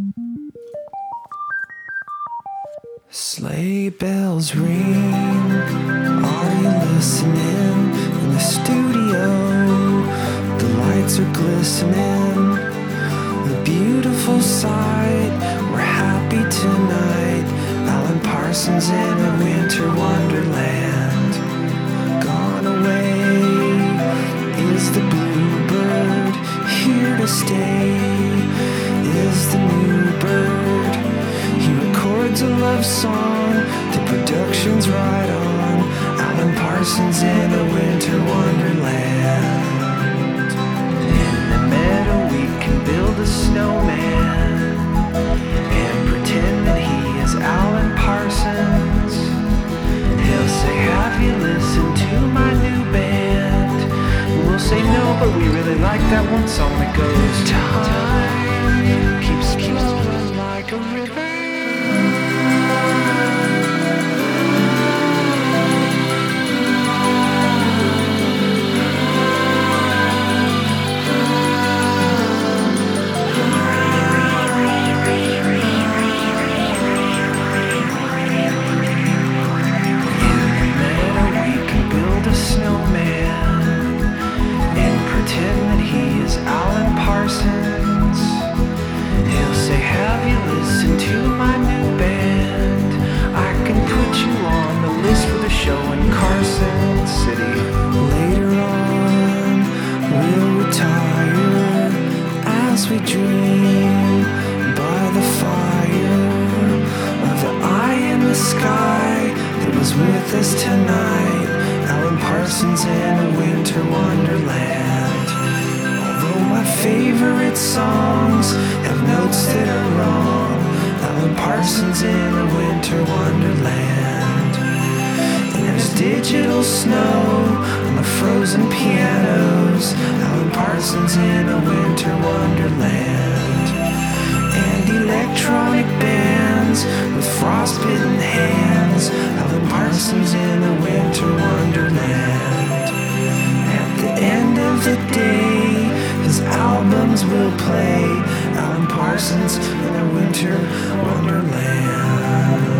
Sleigh bells ring, are you listening? In the studio, the lights are glistening. A beautiful sight, we're happy tonight. Alan Parsons in a winter wonderland. Gone away is the bluebird, here to stay is the new bird. He records a love song, the production's right on. Alan Parsons in a winter wonderland. In the meadow we can build a snowman and pretend that he is Alan Parsons. He'll say, have you listened to my new band? And we'll say no, but we really like that one song that goes, time keeps flowing like a river. We dream by the fire of the eye in the sky that was with us tonight. Alan Parsons in a winter wonderland. Although my favorite songs have notes that are wrong, Alan Parsons in a winter wonderland. And there's digital snow on the frozen pianos. Alan Parsons in a winter wonderland. And electronic bands with frostbitten hands. Alan Parsons in a winter wonderland. At the end of the day, his albums will play. Alan Parsons in a winter wonderland.